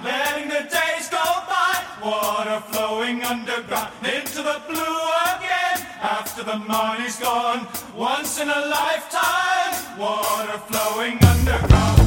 letting the days go by. Water flowing underground into the blue again. After the money's gone, once in a lifetime. Water flowing underground.